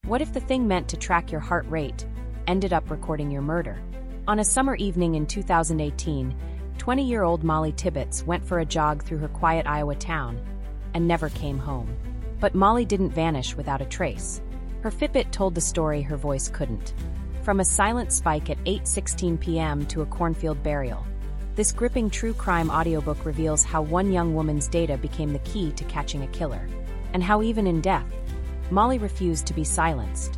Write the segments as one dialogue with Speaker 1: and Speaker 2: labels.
Speaker 1: What if the thing meant to track your heart rate ended up recording your murder? On a summer evening in 2018, 20-year-old Molly Tibbetts went for a jog through her quiet Iowa town and never came home. But Molly didn't vanish without a trace. Her Fitbit told the story her voice couldn't. From a silent spike at 8:16 p.m. to a cornfield burial, this gripping true crime audiobook reveals how one young woman's data became the key to catching a killer, and how even in death, Molly refused to be silenced.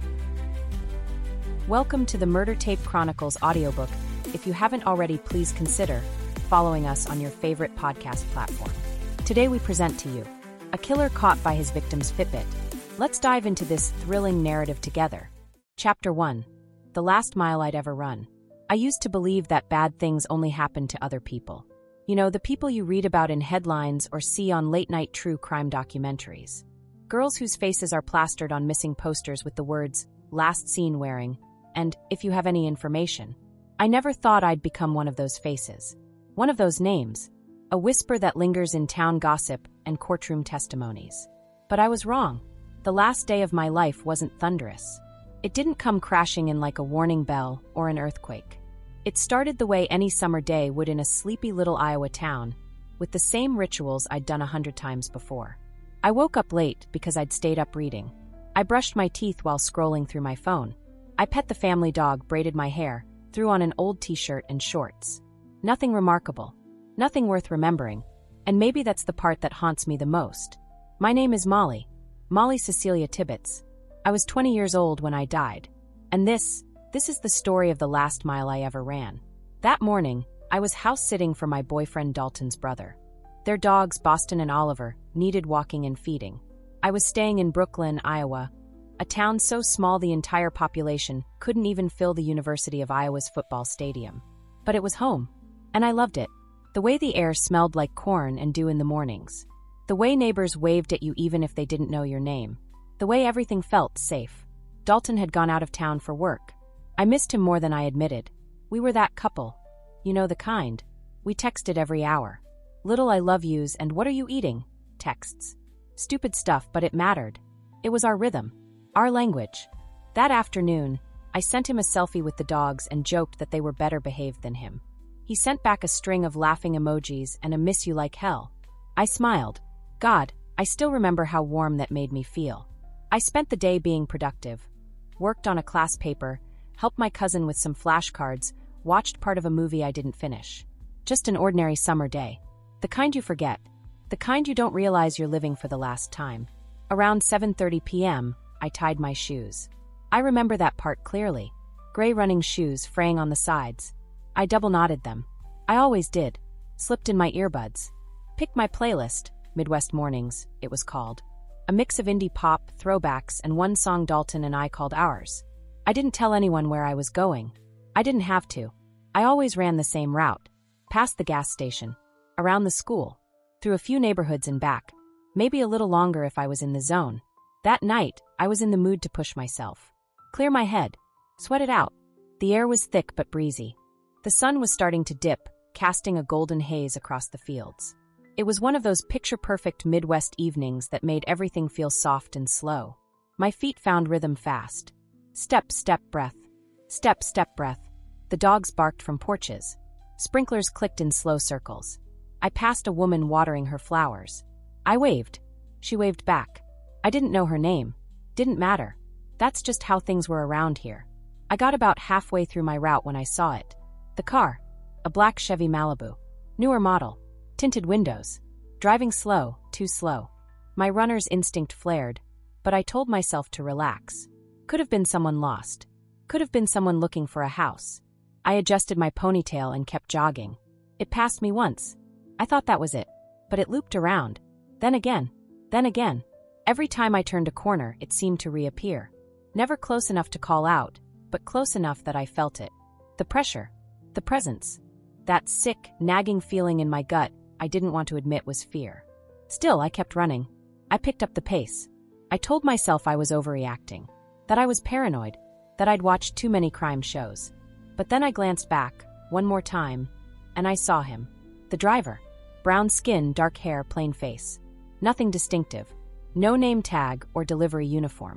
Speaker 1: Welcome to the Murder Tape Chronicles audiobook. If you haven't already, please consider following us on your favorite podcast platform. Today we present to you a killer caught by his victim's Fitbit. Let's dive into this thrilling narrative together. Chapter 1. The Last Mile I'd Ever Run. I used to believe that bad things only happened to other people. You know, the people you read about in headlines or see on late-night true crime documentaries. Girls whose faces are plastered on missing posters with the words, "last seen wearing," and "if you have any information." I never thought I'd become one of those faces. One of those names. A whisper that lingers in town gossip and courtroom testimonies. But I was wrong. The last day of my life wasn't thunderous. It didn't come crashing in like a warning bell or an earthquake. It started the way any summer day would in a sleepy little Iowa town, with the same rituals I'd done 100 times before. I woke up late because I'd stayed up reading. I brushed my teeth while scrolling through my phone. I pet the family dog, braided my hair, threw on an old t-shirt and shorts. Nothing remarkable. Nothing worth remembering. And maybe that's the part that haunts me the most. My name is Molly. Molly Cecilia Tibbetts. I was 20 years old when I died. And this is the story of the last mile I ever ran. That morning, I was house-sitting for my boyfriend Dalton's brother. Their dogs, Boston and Oliver, needed walking and feeding. I was staying in Brooklyn, Iowa, a town so small the entire population couldn't even fill the University of Iowa's football stadium. But it was home, and I loved it. The way the air smelled like corn and dew in the mornings. The way neighbors waved at you even if they didn't know your name. The way everything felt safe. Dalton had gone out of town for work. I missed him more than I admitted. We were that couple. You know, the kind. We texted every hour. Little I love yous and what are you eating? Texts. Stupid stuff, but it mattered. It was our rhythm. Our language. That afternoon, I sent him a selfie with the dogs and joked that they were better behaved than him. He sent back a string of laughing emojis and a miss you like hell. I smiled. God, I still remember how warm that made me feel. I spent the day being productive. Worked on a class paper, helped my cousin with some flashcards, watched part of a movie I didn't finish. Just an ordinary summer day. The kind you forget. The kind you don't realize you're living for the last time. Around 7:30 p.m., I tied my shoes. I remember that part clearly. Gray running shoes fraying on the sides. I double-knotted them. I always did. Slipped in my earbuds. Picked my playlist, Midwest Mornings, it was called. A mix of indie pop, throwbacks, and one song Dalton and I called ours. I didn't tell anyone where I was going. I didn't have to. I always ran the same route. Past the gas station. Around the school. Through a few neighborhoods and back. Maybe a little longer if I was in the zone. That night, I was in the mood to push myself. Clear my head. Sweat it out. The air was thick but breezy. The sun was starting to dip, casting a golden haze across the fields. It was one of those picture-perfect Midwest evenings that made everything feel soft and slow. My feet found rhythm fast. Step, step, breath. Step, step, breath. The dogs barked from porches. Sprinklers clicked in slow circles. I passed a woman watering her flowers. I waved. She waved back. I didn't know her name. Didn't matter. That's just how things were around here. I got about halfway through my route when I saw it. The car. A black Chevy Malibu. Newer model. Tinted windows. Driving slow, too slow. My runner's instinct flared, but I told myself to relax. Could have been someone lost. Could have been someone looking for a house. I adjusted my ponytail and kept jogging. It passed me once. I thought that was it, but it looped around. Then again. Then again. Every time I turned a corner, it seemed to reappear. Never close enough to call out, but close enough that I felt it. The pressure. The presence. That sick, nagging feeling in my gut I didn't want to admit was fear. Still, I kept running. I picked up the pace. I told myself I was overreacting. That I was paranoid. That I'd watched too many crime shows. But then I glanced back, one more time, and I saw him. The driver. Brown skin, dark hair, plain face. Nothing distinctive. No name tag or delivery uniform.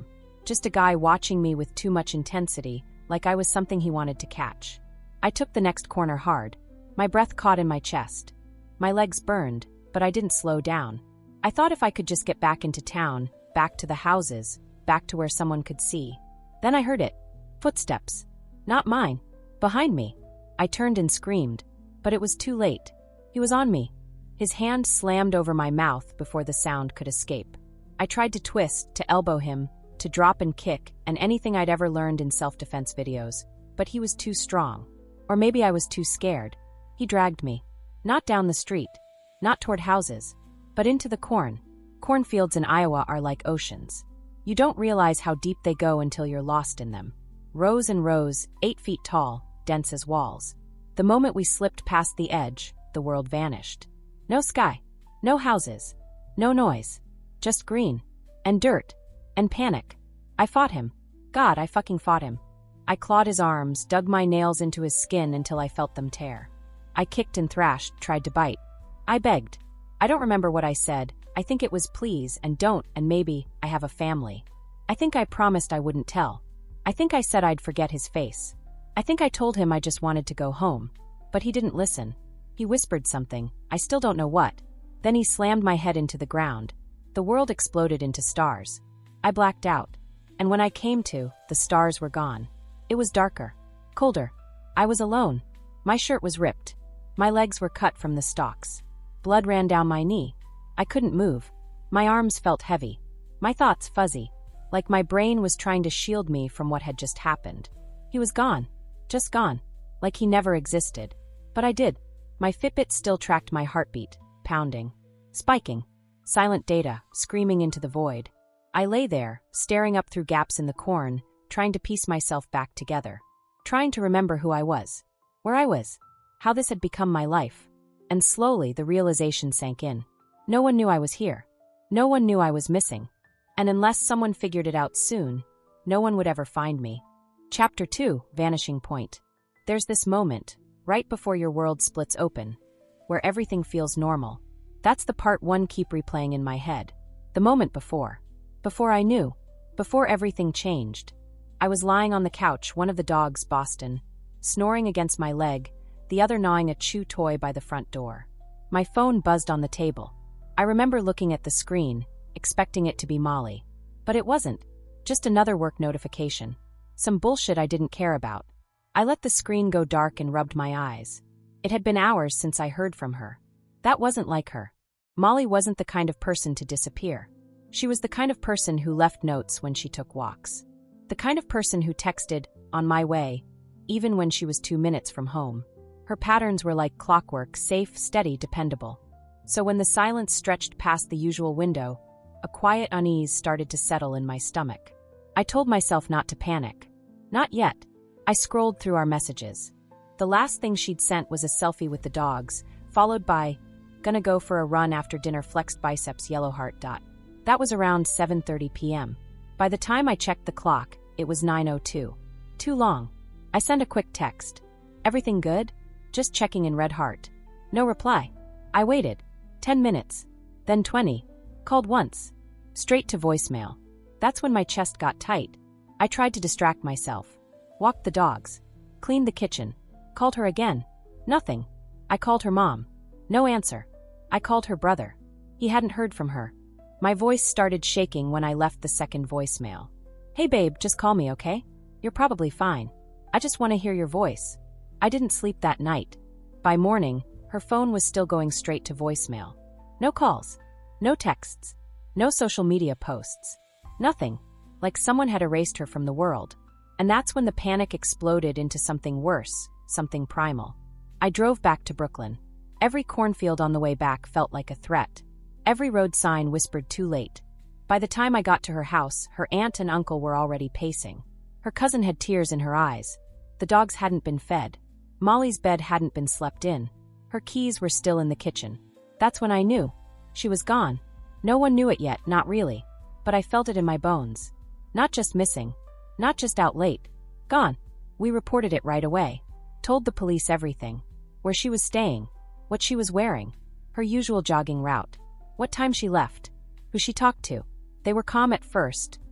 Speaker 1: Just a guy watching me with too much intensity, like I was something he wanted to catch. I took the next corner hard. My breath caught in my chest. My legs burned, but I didn't slow down. I thought if I could just get back into town, back to the houses, back to where someone could see. Then I heard it. Footsteps. Not mine. Behind me. I turned and screamed, but it was too late. He was on me. His hand slammed over my mouth before the sound could escape. I tried to twist, to elbow him, to drop and kick, and anything I'd ever learned in self-defense videos, but he was too strong. Or maybe I was too scared. He dragged me. Not down the street. Not toward houses. But into the corn. Cornfields in Iowa are like oceans. You don't realize how deep they go until you're lost in them. Rows and rows, 8 feet tall, dense as walls. The moment we slipped past the edge, the world vanished. No sky. No houses. No noise. Just green. And dirt. And panic. I fought him. God, I fucking fought him. I clawed his arms, dug my nails into his skin until I felt them tear. I kicked and thrashed, tried to bite. I begged. I don't remember what I said. I think it was please and don't and maybe I have a family. I think I promised I wouldn't tell. I think I said I'd forget his face. I think I told him I just wanted to go home. But he didn't listen. He whispered something, I still don't know what. Then he slammed my head into the ground. The world exploded into stars. I blacked out. And when I came to, the stars were gone. It was darker. Colder. I was alone. My shirt was ripped. My legs were cut from the stalks. Blood ran down my knee. I couldn't move. My arms felt heavy. My thoughts fuzzy. Like my brain was trying to shield me from what had just happened. He was gone. Just gone. Like he never existed. But I did. My Fitbit still tracked my heartbeat, pounding. Spiking. Silent data, screaming into the void. I lay there, staring up through gaps in the corn, trying to piece myself back together. Trying to remember who I was. Where I was. How this had become my life. And slowly the realization sank in. No one knew I was here. No one knew I was missing. And unless someone figured it out soon, no one would ever find me. Chapter 2, Vanishing Point. There's this moment, right before your world splits open, where everything feels normal. That's the part one keep replaying in my head. The moment before. Before I knew. Before everything changed. I was lying on the couch, one of the dogs, Boston, snoring against my leg, the other gnawing a chew toy by the front door. My phone buzzed on the table. I remember looking at the screen, expecting it to be Molly. But it wasn't. Just another work notification. Some bullshit I didn't care about. I let the screen go dark and rubbed my eyes. It had been hours since I heard from her. That wasn't like her. Molly wasn't the kind of person to disappear. She was the kind of person who left notes when she took walks. The kind of person who texted, on my way, even when she was 2 minutes from home. Her patterns were like clockwork, safe, steady, dependable. So when the silence stretched past the usual window, a quiet unease started to settle in my stomach. I told myself not to panic. Not yet. I scrolled through our messages. The last thing she'd sent was a selfie with the dogs, followed by, gonna go for a run after dinner, flexed biceps, yellow heart. That was around 7:30 p.m. By the time I checked the clock, it was 9:02. Too long. I sent a quick text. Everything good? Just checking in, red heart. No reply. I waited. 10 minutes. Then 20. Called once. Straight to voicemail. That's when my chest got tight. I tried to distract myself. Walked the dogs. Cleaned the kitchen. Called her again. Nothing. I called her mom. No answer. I called her brother. He hadn't heard from her. My voice started shaking when I left the second voicemail. Hey babe, just call me, okay? You're probably fine. I just want to hear your voice. I didn't sleep that night. By morning, her phone was still going straight to voicemail. No calls. No texts. No social media posts. Nothing. Like someone had erased her from the world. And that's when the panic exploded into something worse, something primal. I drove back to Brooklyn. Every cornfield on the way back felt like a threat. Every road sign whispered too late. By the time I got to her house, her aunt and uncle were already pacing. Her cousin had tears in her eyes. The dogs hadn't been fed. Molly's bed hadn't been slept in. Her keys were still in the kitchen. That's when I knew. She was gone. No one knew it yet, not really. But I felt it in my bones. Not just missing. Not just out late. Gone. We reported it right away. Told the police everything. Where she was staying. What she was wearing. Her usual jogging route. What time she left. Who she talked to. They were calm at first,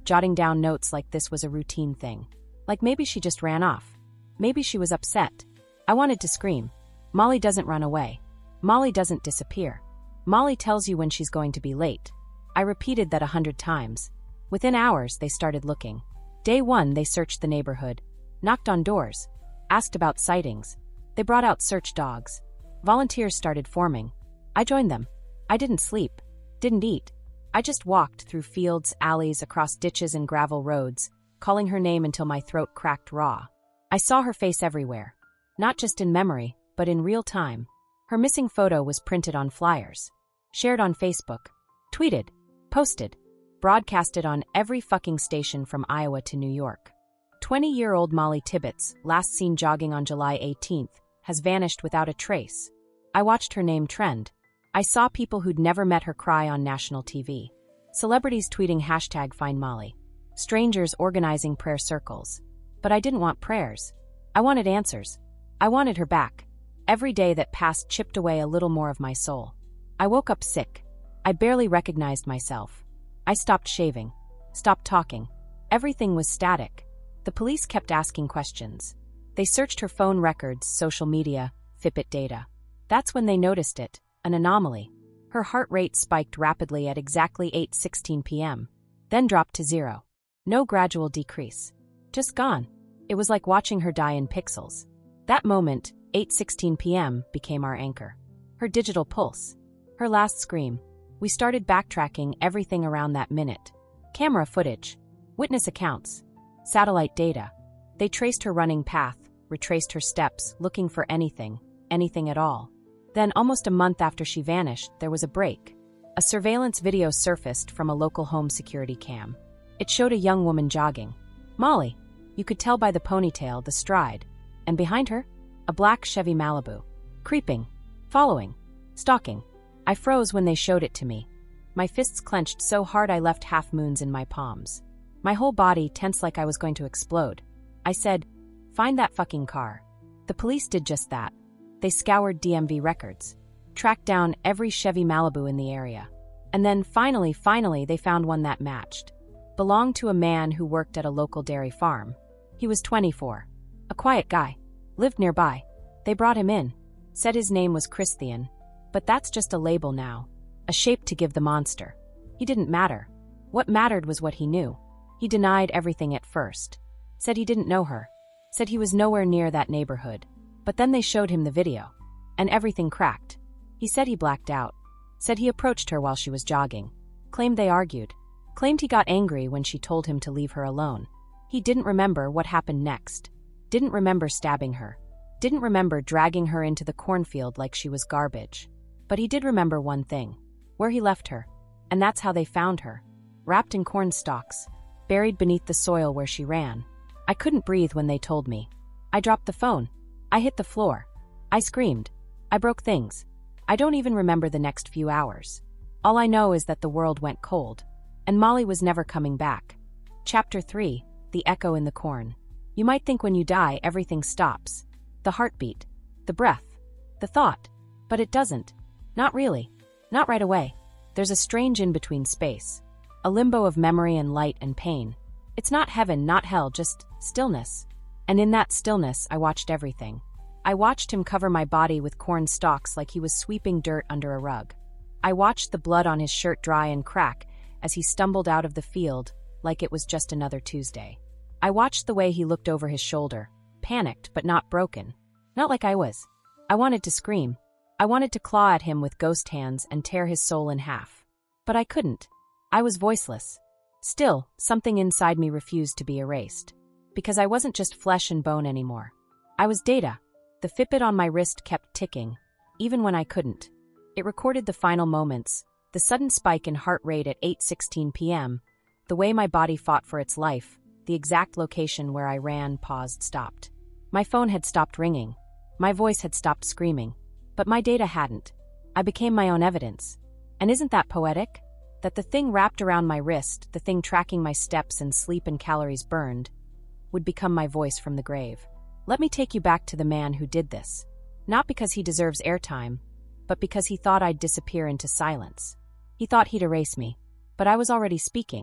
Speaker 1: jotting down notes like this was a routine thing. Like maybe she just ran off. Maybe she was upset. I wanted to scream. Molly doesn't run away. Molly doesn't disappear. Molly tells you when she's going to be late. I repeated that 100 times. Within hours, they started looking. Day 1, they searched the neighborhood, knocked on doors, asked about sightings. They brought out search dogs. Volunteers started forming. I joined them. I didn't sleep, didn't eat. I just walked through fields, alleys, across ditches and gravel roads, calling her name until my throat cracked raw. I saw her face everywhere. Not just in memory, but in real time. Her missing photo was printed on flyers, shared on Facebook, tweeted, posted, broadcasted on every fucking station from Iowa to New York. 20-year-old Molly Tibbetts, last seen jogging on July 18th, has vanished without a trace. I watched her name trend. I saw people who'd never met her cry on national TV. Celebrities tweeting #FindMolly. Strangers organizing prayer circles. But I didn't want prayers. I wanted answers. I wanted her back. Every day that passed chipped away a little more of my soul. I woke up sick. I barely recognized myself. I stopped shaving. Stopped talking. Everything was static. The police kept asking questions. They searched her phone records, social media, Fitbit data. That's when they noticed it, an anomaly. Her heart rate spiked rapidly at exactly 8:16 p.m., then dropped to 0. No gradual decrease. Just gone. It was like watching her die in pixels. That moment, 8:16 p.m., became our anchor. Her digital pulse. Her last scream. We started backtracking everything around that minute. Camera footage. Witness accounts. Satellite data. They traced her running path, retraced her steps, looking for anything at all. Then, almost a month after she vanished, there was a break. A surveillance video surfaced from a local home security cam. It showed a young woman jogging. Molly. You could tell by the ponytail, the stride. And behind her, a black Chevy Malibu. Creeping. Following. Stalking. I froze when they showed it to me. My fists clenched so hard I left half moons in my palms. My whole body tense like I was going to explode. I said, "Find that fucking car." The police did just that. They scoured DMV records, tracked down every Chevy Malibu in the area. And then finally, they found one that matched. Belonged to a man who worked at a local dairy farm. He was 24. A quiet guy. Lived nearby. They brought him in. Said his name was Christian. But that's just a label now. A shape to give the monster. He didn't matter. What mattered was what he knew. He denied everything at first. Said he didn't know her. Said he was nowhere near that neighborhood. But then they showed him the video. And everything cracked. He said he blacked out. Said he approached her while she was jogging. Claimed they argued. Claimed he got angry when she told him to leave her alone. He didn't remember what happened next. Didn't remember stabbing her. Didn't remember dragging her into the cornfield like she was garbage. But he did remember one thing. Where he left her. And that's how they found her. Wrapped in corn stalks. Buried beneath the soil where she ran. I couldn't breathe when they told me. I dropped the phone. I hit the floor. I screamed. I broke things. I don't even remember the next few hours. All I know is that the world went cold. And Molly was never coming back. Chapter 3. The Echo in the Corn. You might think when you die, everything stops. The heartbeat. The breath. The thought. But it doesn't. Not really. Not right away. There's a strange in-between space. A limbo of memory and light and pain. It's not heaven, not hell, just stillness. And in that stillness, I watched everything. I watched him cover my body with corn stalks like he was sweeping dirt under a rug. I watched the blood on his shirt dry and crack as he stumbled out of the field like it was just another Tuesday. I watched the way he looked over his shoulder, panicked but not broken. Not like I was. I wanted to scream. I wanted to claw at him with ghost hands and tear his soul in half. But I couldn't. I was voiceless. Still, something inside me refused to be erased. Because I wasn't just flesh and bone anymore. I was data. The Fitbit on my wrist kept ticking, even when I couldn't. It recorded the final moments, the sudden spike in heart rate at 8:16 p.m., the way my body fought for its life, the exact location where I ran, paused, stopped. My phone had stopped ringing. My voice had stopped screaming. But my data hadn't. I became my own evidence. And isn't that poetic? That the thing wrapped around my wrist, the thing tracking my steps and sleep and calories burned, would become my voice from the grave. Let me take you back to the man who did this. Not because he deserves airtime, but because he thought I'd disappear into silence. He thought he'd erase me. But I was already speaking.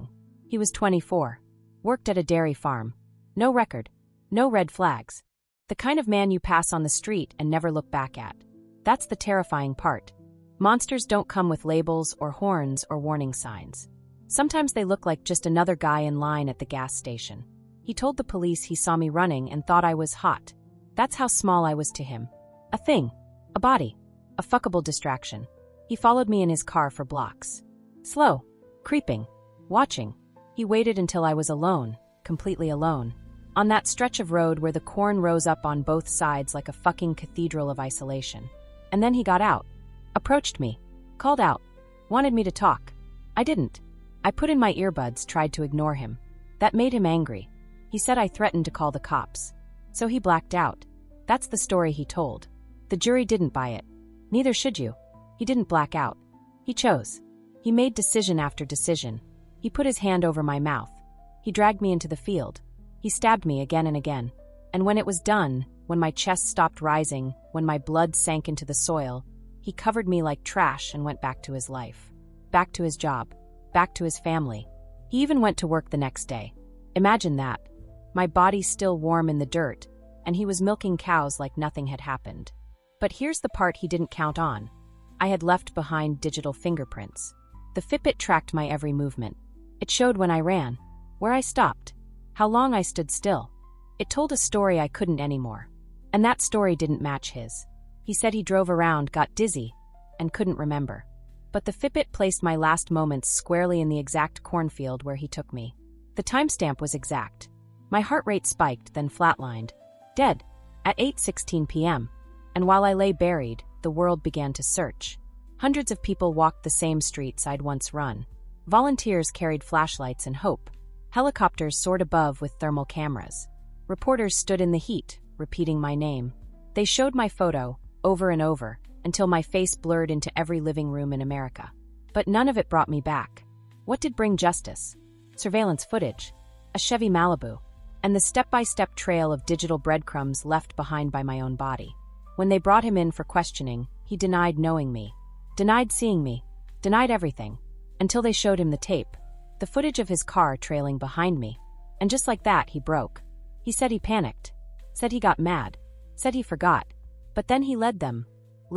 Speaker 1: He was 24. Worked at a dairy farm. No record. No red flags. The kind of man you pass on the street and never look back at. That's the terrifying part. Monsters don't come with labels or horns or warning signs. Sometimes they look like just another guy in line at the gas station. He told the police he saw me running and thought I was hot. That's how small I was to him. A thing. A body. A fuckable distraction. He followed me in his car for blocks. Slow. Creeping. Watching. He waited until I was alone. Completely alone. On that stretch of road where the corn rose up on both sides like a fucking cathedral of isolation. And then he got out. Approached me. Called out. Wanted me to talk. I didn't. I put in my earbuds, tried to ignore him. That made him angry. He said I threatened to call the cops. So he blacked out. That's the story he told. The jury didn't buy it. Neither should you. He didn't black out. He chose. He made decision after decision. He put his hand over my mouth. He dragged me into the field. He stabbed me again and again. And when it was done, when my chest stopped rising, when my blood sank into the soil, he covered me like trash and went back to his life. Back to his job. Back to his family. He even went to work the next day. Imagine that. My body still warm in the dirt, and he was milking cows like nothing had happened. But here's the part he didn't count on. I had left behind digital fingerprints. The Fitbit tracked my every movement. It showed when I ran, where I stopped, how long I stood still. It told a story I couldn't anymore. And that story didn't match his. He said he drove around, got dizzy, and couldn't remember. But the Fitbit placed my last moments squarely in the exact cornfield where he took me. The timestamp was exact. My heart rate spiked, then flatlined. Dead. At 8:16 p.m. And while I lay buried, the world began to search. Hundreds of people walked the same streets I'd once run. Volunteers carried flashlights and hope. Helicopters soared above with thermal cameras. Reporters stood in the heat, repeating my name. They showed my photo, over and over, until my face blurred into every living room in America. But none of it brought me back. What did bring justice? Surveillance footage, a Chevy Malibu, and the step-by-step trail of digital breadcrumbs left behind by my own body. When they brought him in for questioning, he denied knowing me, denied seeing me, denied everything, until they showed him the tape, the footage of his car trailing behind me. And just like that, he broke. He said he panicked, said he got mad, said he forgot. But then he led them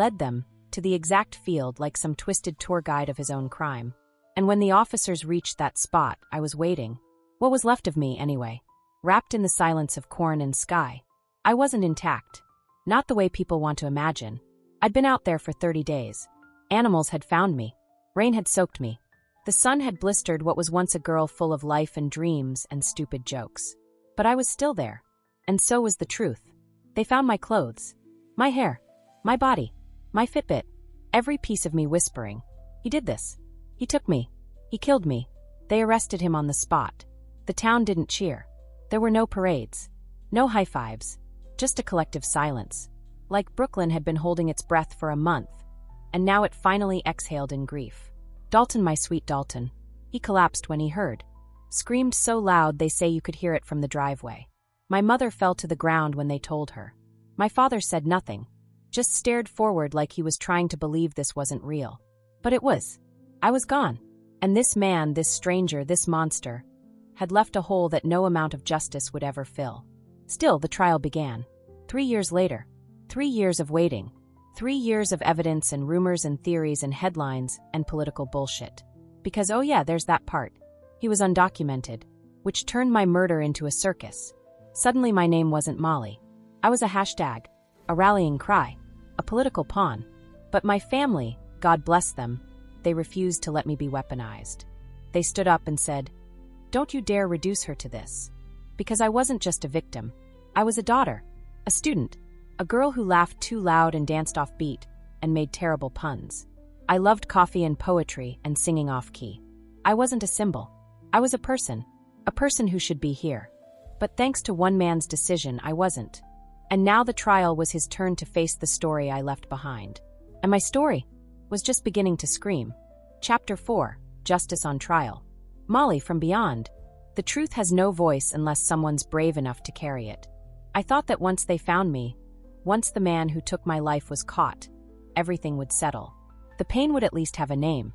Speaker 1: to the exact field like some twisted tour guide of his own crime. And when the officers reached that spot, I was waiting. What was left of me, anyway? Wrapped in the silence of corn and sky. I wasn't intact. Not the way people want to imagine. I'd been out there for 30 days. Animals had found me. Rain had soaked me. The sun had blistered what was once a girl full of life and dreams and stupid jokes. But I was still there. And so was the truth. They found my clothes. My hair. My body. My Fitbit. Every piece of me whispering. He did this. He took me. He killed me. They arrested him on the spot. The town didn't cheer. There were no parades. No high fives. Just a collective silence. Like Brooklyn had been holding its breath for a month. And now it finally exhaled in grief. Dalton, my sweet Dalton. He collapsed when he heard. Screamed so loud they say you could hear it from the driveway. My mother fell to the ground when they told her. My father said nothing. Just stared forward like he was trying to believe this wasn't real. But it was. I was gone. And this man, this stranger, this monster, had left a hole that no amount of justice would ever fill. Still, the trial began. 3 years later. 3 years of waiting. 3 years of evidence and rumors and theories and headlines and political bullshit. Because, oh yeah, there's that part. He was undocumented, which turned my murder into a circus. Suddenly my name wasn't Molly. I was a hashtag, a rallying cry, a political pawn. But my family, God bless them, they refused to let me be weaponized. They stood up and said, "Don't you dare reduce her to this." Because I wasn't just a victim. I was a daughter, a student, a girl who laughed too loud and danced off beat and made terrible puns. I loved coffee and poetry and singing off key. I wasn't a symbol. I was a person who should be here. But thanks to one man's decision, I wasn't. And now the trial was his turn to face the story I left behind. And my story was just beginning to scream. Chapter 4, Justice on Trial. Molly from Beyond. The truth has no voice unless someone's brave enough to carry it. I thought that once they found me, once the man who took my life was caught, everything would settle. The pain would at least have a name.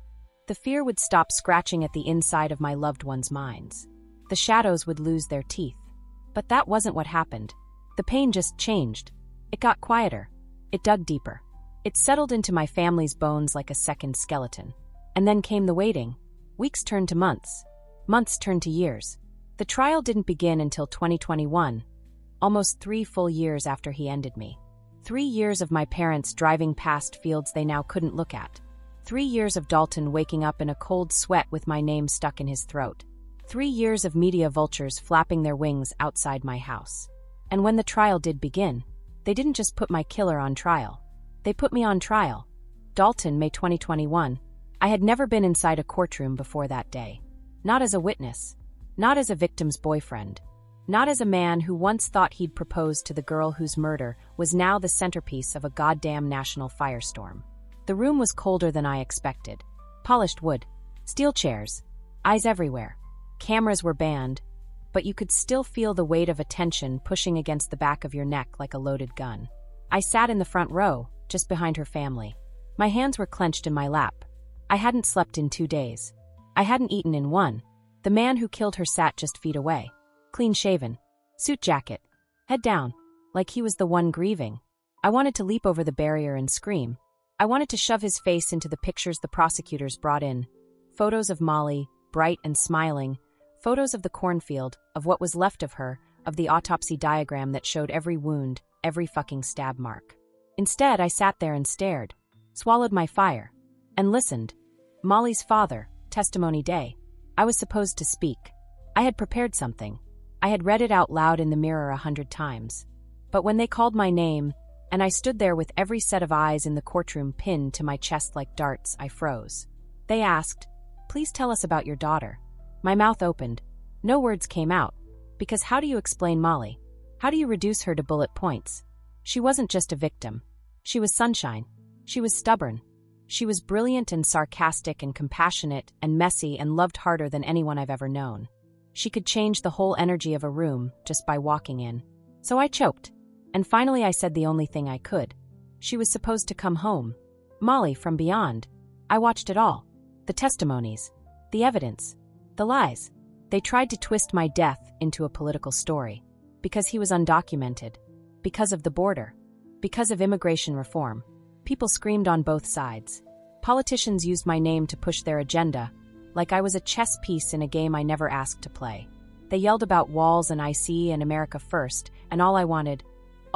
Speaker 1: The fear would stop scratching at the inside of my loved ones' minds. The shadows would lose their teeth. But that wasn't what happened. The pain just changed. It got quieter. It dug deeper. It settled into my family's bones like a second skeleton. And then came the waiting. Weeks turned to months. Months turned to years. The trial didn't begin until 2021, almost 3 full years after he ended me. 3 years of my parents driving past fields they now couldn't look at. 3 years of Dalton waking up in a cold sweat with my name stuck in his throat. 3 years of media vultures flapping their wings outside my house. And when the trial did begin, they didn't just put my killer on trial. They put me on trial. Dalton, May 2021. I had never been inside a courtroom before that day. Not as a witness. Not as a victim's boyfriend. Not as a man who once thought he'd proposed to the girl whose murder was now the centerpiece of a goddamn national firestorm. The room was colder than I expected. Polished wood. Steel chairs. Eyes everywhere. Cameras were banned, but you could still feel the weight of attention pushing against the back of your neck like a loaded gun. I sat in the front row, just behind her family. My hands were clenched in my lap. I hadn't slept in 2 days. I hadn't eaten in 1. The man who killed her sat just feet away. Clean-shaven. Suit jacket. Head down. Like he was the one grieving. I wanted to leap over the barrier and scream. I wanted to shove his face into the pictures the prosecutors brought in. Photos of Molly, bright and smiling. Photos of the cornfield, of what was left of her, of the autopsy diagram that showed every wound, every fucking stab mark. Instead, I sat there and stared. Swallowed my fire. And listened. Molly's father, testimony day. I was supposed to speak. I had prepared something. I had read it out loud in the mirror 100 times. But when they called my name, and I stood there with every set of eyes in the courtroom pinned to my chest like darts, I froze. They asked, "Please tell us about your daughter." My mouth opened. No words came out. Because how do you explain Molly? How do you reduce her to bullet points? She wasn't just a victim. She was sunshine. She was stubborn. She was brilliant and sarcastic and compassionate and messy and loved harder than anyone I've ever known. She could change the whole energy of a room just by walking in. So I choked. And finally I said the only thing I could. She was supposed to come home. Molly from beyond. I watched it all. The testimonies. The evidence. The lies. They tried to twist my death into a political story. Because he was undocumented. Because of the border. Because of immigration reform. People screamed on both sides. Politicians used my name to push their agenda, like I was a chess piece in a game I never asked to play. They yelled about walls and IC and America first, and all I wanted,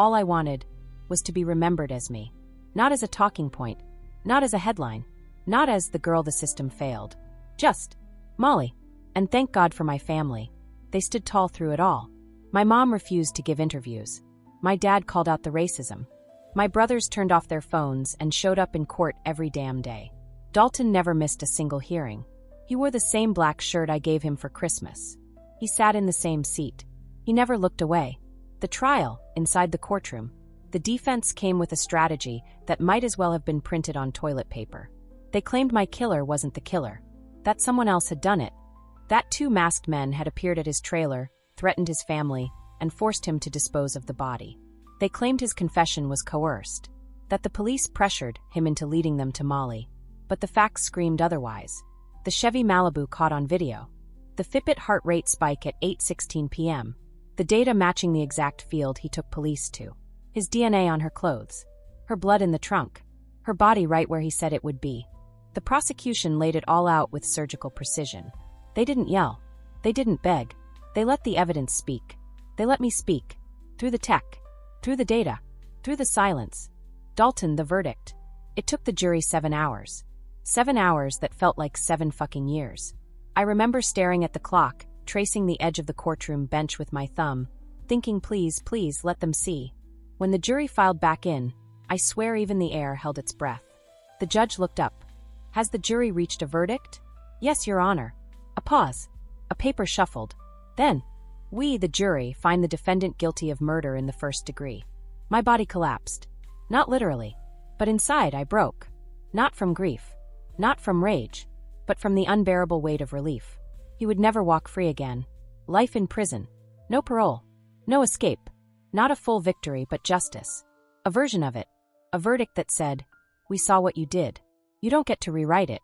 Speaker 1: was to be remembered as me. Not as a talking point, not as a headline, not as the girl the system failed. Just Molly. And thank God for my family. They stood tall through it all. My mom refused to give interviews. My dad called out the racism. My brothers turned off their phones and showed up in court every damn day. Dalton never missed a single hearing. He wore the same black shirt I gave him for Christmas. He sat in the same seat. He never looked away. The trial, inside the courtroom, the defense came with a strategy that might as well have been printed on toilet paper. They claimed my killer wasn't the killer, that someone else had done it, that 2 masked men had appeared at his trailer, threatened his family, and forced him to dispose of the body. They claimed his confession was coerced, that the police pressured him into leading them to Molly. But the facts screamed otherwise. The Chevy Malibu caught on video. The Fitbit heart rate spike at 8:16 p.m. The data matching the exact field he took police to. His DNA on her clothes. Her blood in the trunk. Her body right where he said it would be. The prosecution laid it all out with surgical precision. They didn't yell. They didn't beg. They let the evidence speak. They let me speak. Through the tech. Through the data. Through the silence. Dalton, the verdict. It took the jury 7 hours. 7 hours that felt like 7 fucking years. I remember staring at the clock, tracing the edge of the courtroom bench with my thumb, thinking please, please let them see. When the jury filed back in, I swear even the air held its breath. The judge looked up. Has the jury reached a verdict? Yes, Your Honor. A pause. A paper shuffled. Then, we, the jury, find the defendant guilty of murder in the 1st degree. My body collapsed. Not literally, but inside I broke. Not from grief. Not from rage. But from the unbearable weight of relief. He would never walk free again. Life in prison. No parole. No escape. Not a full victory, but justice. A version of it. A verdict that said, "We saw what you did. You don't get to rewrite it.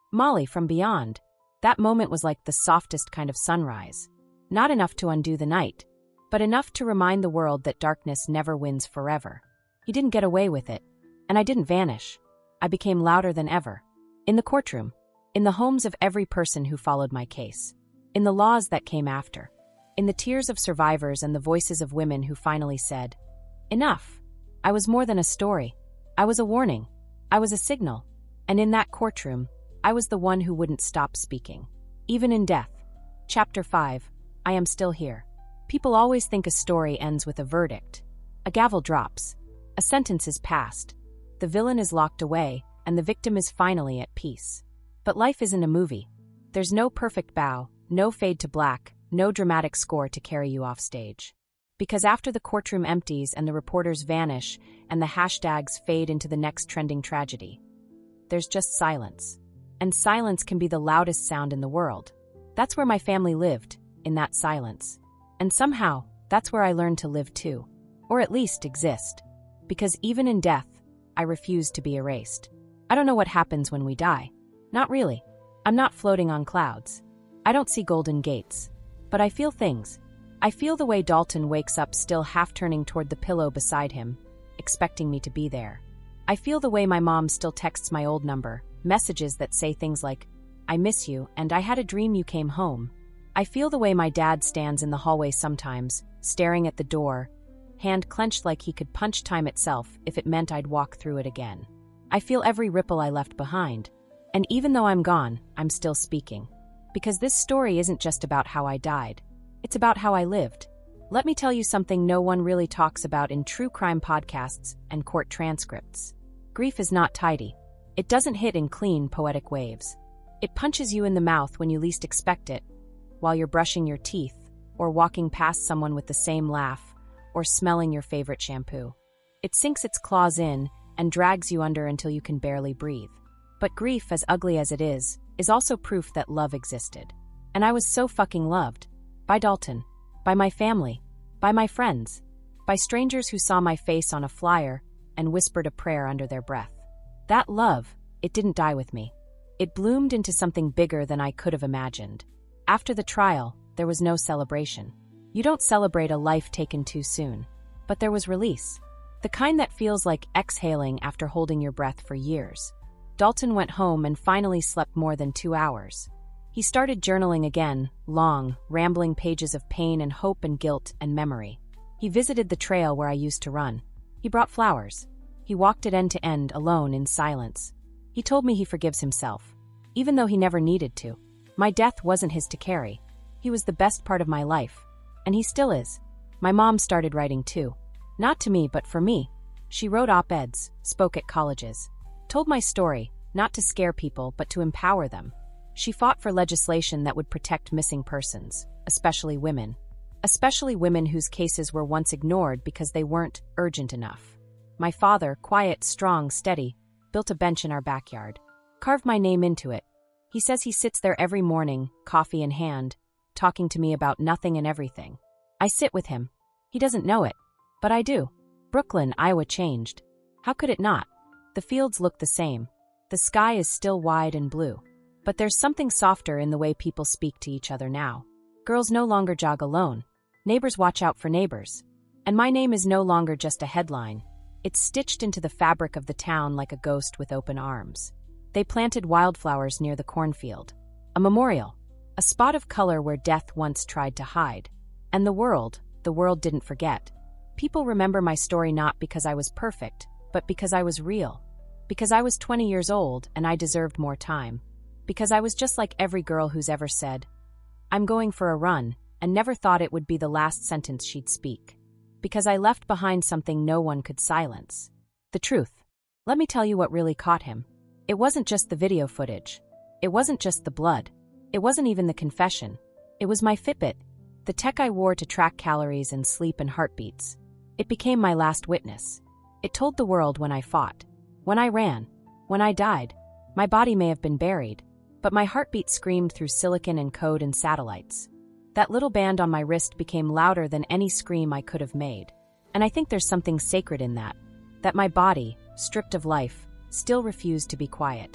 Speaker 1: Molly from beyond. That moment was like the softest kind of sunrise. Not enough to undo the night, but enough to remind the world that darkness never wins forever. He didn't get away with it, and I didn't vanish. I became louder than ever. In the courtroom, in the homes of every person who followed my case, in the laws that came after, in the tears of survivors and the voices of women who finally said, "Enough." I was more than a story. I was a warning. I was a signal. And in that courtroom, I was the one who wouldn't stop speaking. Even in death. Chapter 5. I am still here. People always think a story ends with a verdict. A gavel drops. A sentence is passed. The villain is locked away, and the victim is finally at peace. But life isn't a movie. There's no perfect bow, no fade to black, no dramatic score to carry you off stage. Because after the courtroom empties and the reporters vanish and the hashtags fade into the next trending tragedy, there's just silence. And silence can be the loudest sound in the world. That's where my family lived, in that silence. And somehow, that's where I learned to live too. Or at least exist. Because even in death, I refuse to be erased. I don't know what happens when we die. Not really. I'm not floating on clouds. I don't see golden gates. But I feel things. I feel the way Dalton wakes up still half turning toward the pillow beside him, expecting me to be there. I feel the way my mom still texts my old number, messages that say things like, "I miss you," and "I had a dream you came home." I feel the way my dad stands in the hallway sometimes, staring at the door, hand clenched like he could punch time itself if it meant I'd walk through it again. I feel every ripple I left behind. And even though I'm gone, I'm still speaking. Because this story isn't just about how I died. It's about how I lived. Let me tell you something no one really talks about in true crime podcasts and court transcripts. Grief is not tidy. It doesn't hit in clean, poetic waves. It punches you in the mouth when you least expect it, while you're brushing your teeth, or walking past someone with the same laugh, or smelling your favorite shampoo. It sinks its claws in and drags you under until you can barely breathe. But grief, as ugly as it is also proof that love existed. And I was so fucking loved. By Dalton. By my family. By my friends. By strangers who saw my face on a flyer and whispered a prayer under their breath. That love, it didn't die with me. It bloomed into something bigger than I could have imagined. After the trial, there was no celebration. You don't celebrate a life taken too soon. But there was release. The kind that feels like exhaling after holding your breath for years. Dalton went home and finally slept more than 2 hours. He started journaling again, long, rambling pages of pain and hope and guilt and memory. He visited the trail where I used to run. He brought flowers. He walked it end to end, alone, in silence. He told me he forgives himself, even though he never needed to. My death wasn't his to carry. He was the best part of my life. And he still is. My mom started writing too. Not to me, but for me. She wrote op-eds, spoke at colleges. Told my story, not to scare people, but to empower them. She fought for legislation that would protect missing persons, especially women. Especially women whose cases were once ignored because they weren't urgent enough. My father, quiet, strong, steady, built a bench in our backyard. Carved my name into it. He says he sits there every morning, coffee in hand, talking to me about nothing and everything. I sit with him. He doesn't know it, but I do. Brooklyn, Iowa changed. How could it not? The fields look the same. The sky is still wide and blue. But there's something softer in the way people speak to each other now. Girls no longer jog alone. Neighbors watch out for neighbors. And my name is no longer just a headline. It's stitched into the fabric of the town like a ghost with open arms. They planted wildflowers near the cornfield. A memorial. A spot of color where death once tried to hide. And the world didn't forget. People remember my story not because I was perfect, but because I was real. Because I was 20 years old and I deserved more time. Because I was just like every girl who's ever said, "I'm going for a run," and never thought it would be the last sentence she'd speak. Because I left behind something no one could silence. The truth. Let me tell you what really caught him. It wasn't just the video footage. It wasn't just the blood. It wasn't even the confession. It was my Fitbit, the tech I wore to track calories and sleep and heartbeats. It became my last witness. It told the world when I fought, when I ran, when I died. My body may have been buried, but my heartbeat screamed through silicon and code and satellites. That little band on my wrist became louder than any scream I could have made. And I think there's something sacred in that my body, stripped of life, still refused to be quiet.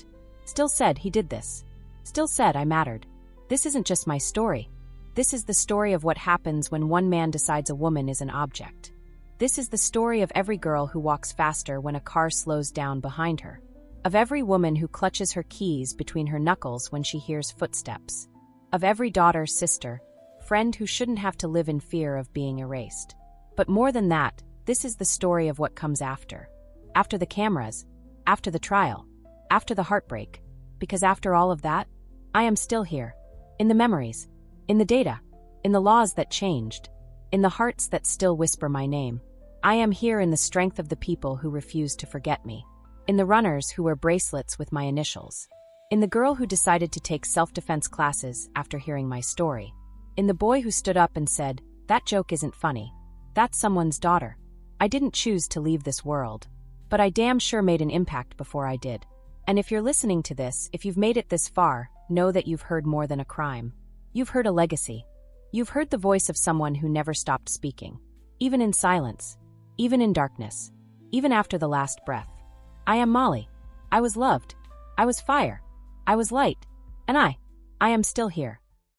Speaker 1: Still said he did this. Still said I mattered. This isn't just my story. This is the story of what happens when one man decides a woman is an object. This is the story of every girl who walks faster when a car slows down behind her. Of every woman who clutches her keys between her knuckles when she hears footsteps. Of every daughter, sister, friend who shouldn't have to live in fear of being erased. But more than that, this is the story of what comes after. After the cameras, after the trial, after the heartbreak. Because after all of that, I am still here. In the memories, in the data, in the laws that changed, in the hearts that still whisper my name. I am here in the strength of the people who refuse to forget me. In the runners who wear bracelets with my initials. In the girl who decided to take self-defense classes after hearing my story. In the boy who stood up and said, "That joke isn't funny. That's someone's daughter. I didn't choose to leave this world. But I damn sure made an impact before I did." And if you're listening to this, if you've made it this far, know that you've heard more than a crime. You've heard a legacy. You've heard the voice of someone who never stopped speaking. Even in silence. Even in darkness. Even after the last breath. I am Molly. I was loved. I was fire. I was light. And I am still here.